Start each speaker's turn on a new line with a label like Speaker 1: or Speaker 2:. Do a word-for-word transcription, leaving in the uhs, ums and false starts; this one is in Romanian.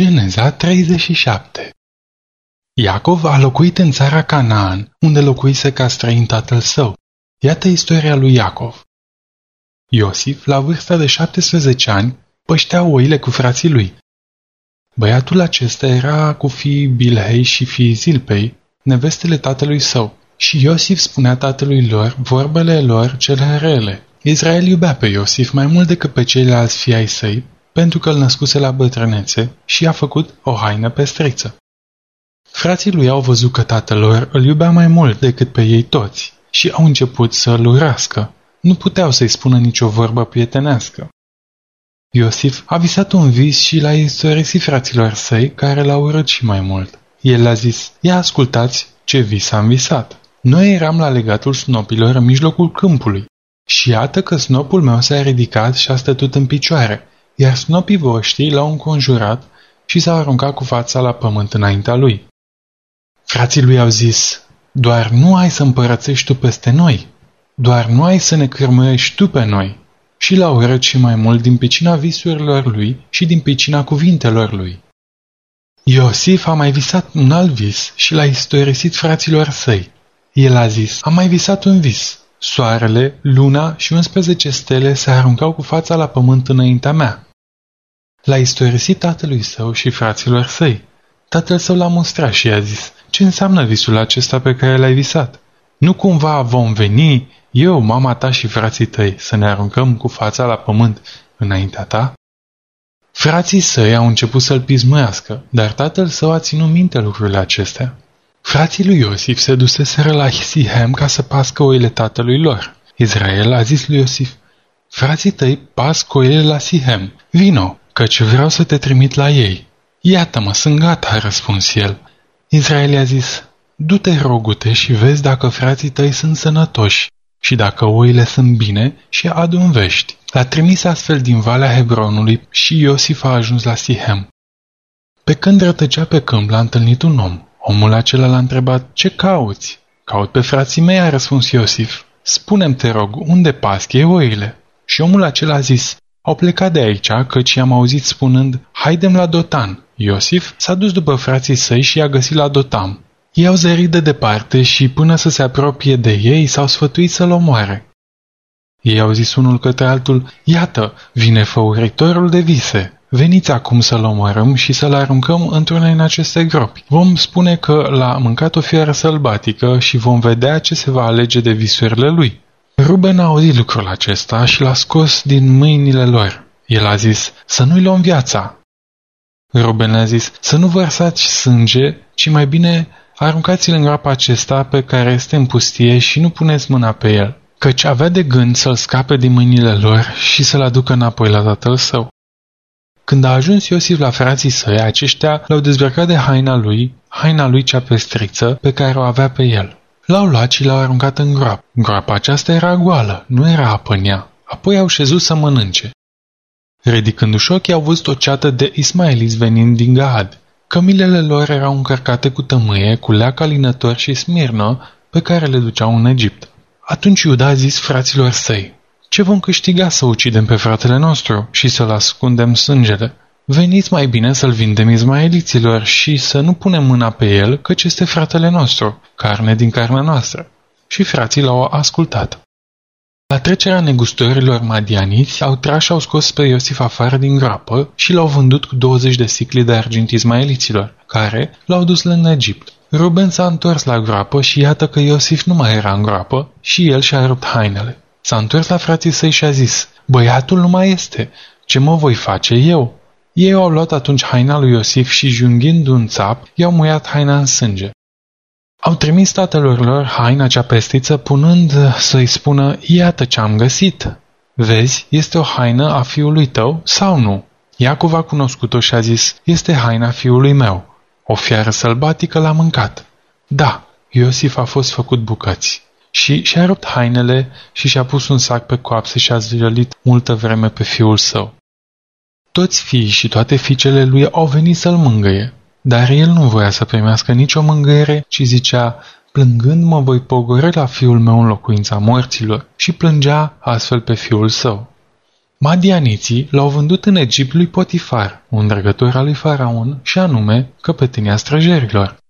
Speaker 1: Geneza treizeci și șapte. Iacov a locuit în țara Canaan, unde locuise ca străin tatăl său. Iată istoria lui Iacov. Iosif, la vârsta de șaptesprezece ani, păștea oile cu frații lui. Băiatul acesta era cu fiii Bilhei și fiii Zilpei, nevestele tatălui său, și Iosif spunea tatălui lor vorbele lor cele rele. Israel iubea pe Iosif mai mult decât pe ceilalți fii ai săi, pentru că îl născuse la bătrânețe și i-a făcut o haină pestriță. Frații lui au văzut că tatăl lor îl iubea mai mult decât pe ei toți și au început să îl urască. Nu puteau să-i spună nicio vorbă prietenească. Iosif a visat un vis și l-a istorisit fraților săi, care l-au urât și mai mult. El le-a zis: ia ascultați ce vis am visat. Noi eram la legatul snopilor în mijlocul câmpului și iată că snopul meu s-a ridicat și a stătut în picioare, iar snopii voștri l-au înconjurat și s-au aruncat cu fața la pământ înaintea lui. Frații lui au zis: doar nu ai să împărățești tu peste noi, doar nu ai să ne cârmăiești tu pe noi. Și l-au urât și mai mult din pricina visurilor lui și din pricina cuvintelor lui. Iosif a mai visat un alt vis și l-a istorisit fraților săi. El a zis: am mai visat un vis. Soarele, luna și unsprezece stele se aruncau cu fața la pământ înaintea mea. L-a istorisit tatălui său și fraților săi. Tatăl său l-a mustrat și i-a zis: ce înseamnă visul acesta pe care l-ai visat? Nu cumva vom veni, eu, mama ta și frații tăi, să ne aruncăm cu fața la pământ înaintea ta? Frații săi au început să-l pismuiască, dar tatăl său a ținut minte lucrurile acestea. Frații lui Iosif se duseseră la Sihem ca să pască oile tatălui lor. Israel a zis lui Iosif: frații tăi pasc oile la Sihem, vino, căci vreau să te trimit la ei. Iată-mă, sunt gata, a răspuns el. Israel i-a zis: du-te, rogute, și vezi dacă frații tăi sunt sănătoși și dacă oile sunt bine și adu-mi vești. L-a trimis astfel din Valea Hebronului și Iosif a ajuns la Sihem. Pe când rătăcea pe câmp, l-a întâlnit un om. Omul acela l-a întrebat: ce cauți? Caut pe frații mei, a răspuns Iosif. Spune-mi, te rog, unde pasc ei oile? Și omul acela a zis: au plecat de aici, căci i-am auzit spunând: haidem la Dotan. Iosif s-a dus după frații săi și i-a găsit la Dotam. Ei au zărit de departe și până să se apropie de ei s-au sfătuit să-l omoare. Ei au zis unul către altul: iată, vine făuritorul de vise. Veniți acum să-l omorâm și să-l aruncăm într-una din aceste gropi. Vom spune că l-a mâncat o fiară sălbatică și vom vedea ce se va alege de visurile lui. Ruben a auzit lucrul acesta și l-a scos din mâinile lor. El a zis: să nu-i luăm viața. Ruben a zis: să nu vărsați sânge, ci mai bine aruncați-l în groapa acesta pe care este în pustie și nu puneți mâna pe el, căci avea de gând să-l scape din mâinile lor și să-l aducă înapoi la tatăl său. Când a ajuns Iosif la frații săi, aceștia l-au dezbrăcat de haina lui, haina lui cea pestriță, pe care o avea pe el. L-au luat și l-au aruncat în groapă. Groapa aceasta era goală, nu era apă în ea. Apoi au șezut să mănânce. Ridicându-și ochii, au văzut o ceată de ismaeliți venind din Gad. Cămilele lor erau încărcate cu tămâie, cu leac alinător și smirnă, pe care le duceau în Egipt. Atunci Iuda a zis fraților săi: ce vom câștiga să ucidem pe fratele nostru și să-l ascundem sângele? Veniți mai bine să-l vindem ismaeliților și să nu punem mâna pe el, căci este fratele nostru, carne din carnea noastră. Și frații l-au ascultat. La trecerea negustorilor madianiți, au tras și au scos pe Iosif afară din groapă și l-au vândut cu douăzeci de sicli de argint ismaeliților, care l-au dus în Egipt. Ruben s-a întors la groapă și iată că Iosif nu mai era în groapă și el și-a rupt hainele. S-a întors la frații săi și a zis: băiatul nu mai este, ce mă voi face eu? Ei au luat atunci haina lui Iosif și, junghind un țap, i-au muiat haina în sânge. Au trimis tatălor lor haina cea pestriță, punând să-i spună: iată ce am găsit. Vezi, este o haină a fiului tău sau nu? Iacov a cunoscut-o și a zis: este haina fiului meu. O fiară sălbatică l-a mâncat. Da, Iosif a fost făcut bucăți. Și și-a rupt hainele și și-a pus un sac pe coapse și a zvârlit multă vreme pe fiul său. Toți fiii și toate fiicele lui au venit să-l mângâie, dar el nu voia să primească nicio mângâiere, ci zicea: plângând mă voi pogorî la fiul meu în locuința morților, și plângea astfel pe fiul său. Madianiții l-au vândut în Egipt lui Potifar, un drăgător al lui Faraon, și anume căpetenia străjerilor.